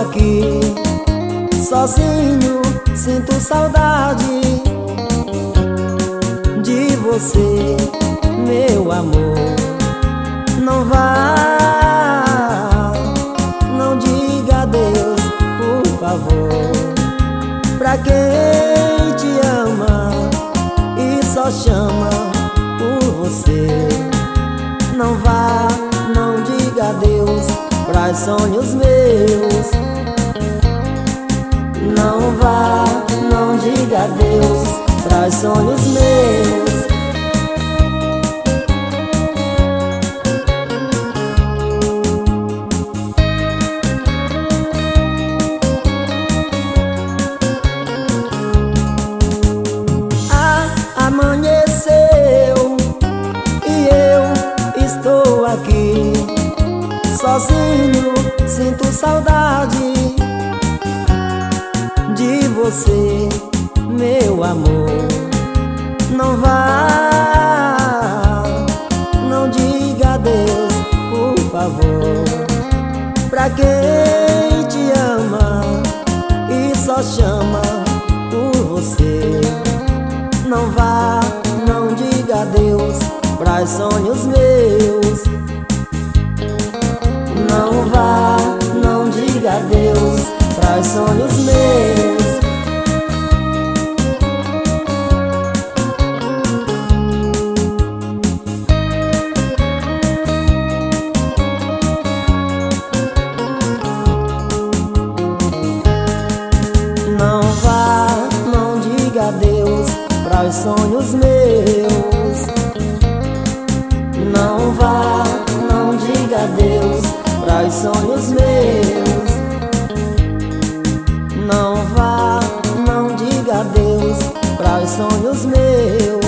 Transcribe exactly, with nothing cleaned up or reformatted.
aqui sozinho, sinto saudade de você, meu amor. Não vá, não diga adeus, por favor, pra quem te ama e só chama por você. Não vá, não diga adeus pras sonhos meus. Não vá, não diga adeus pras sonhos meus. Amanheceu e eu estou aqui sozinho, sinto saudade de você, meu amor. Não vá, não diga adeus, por favor, pra quem te ama e só chama por você. Não vá, não diga adeus pras sonhos meus. Não vá, não diga adeus pras sonhos meus. Não vá, não diga adeus pras sonhos meus. Não vá, não diga adeus pras sonhos meus. Não vá, não diga adeus pras sonhos meus.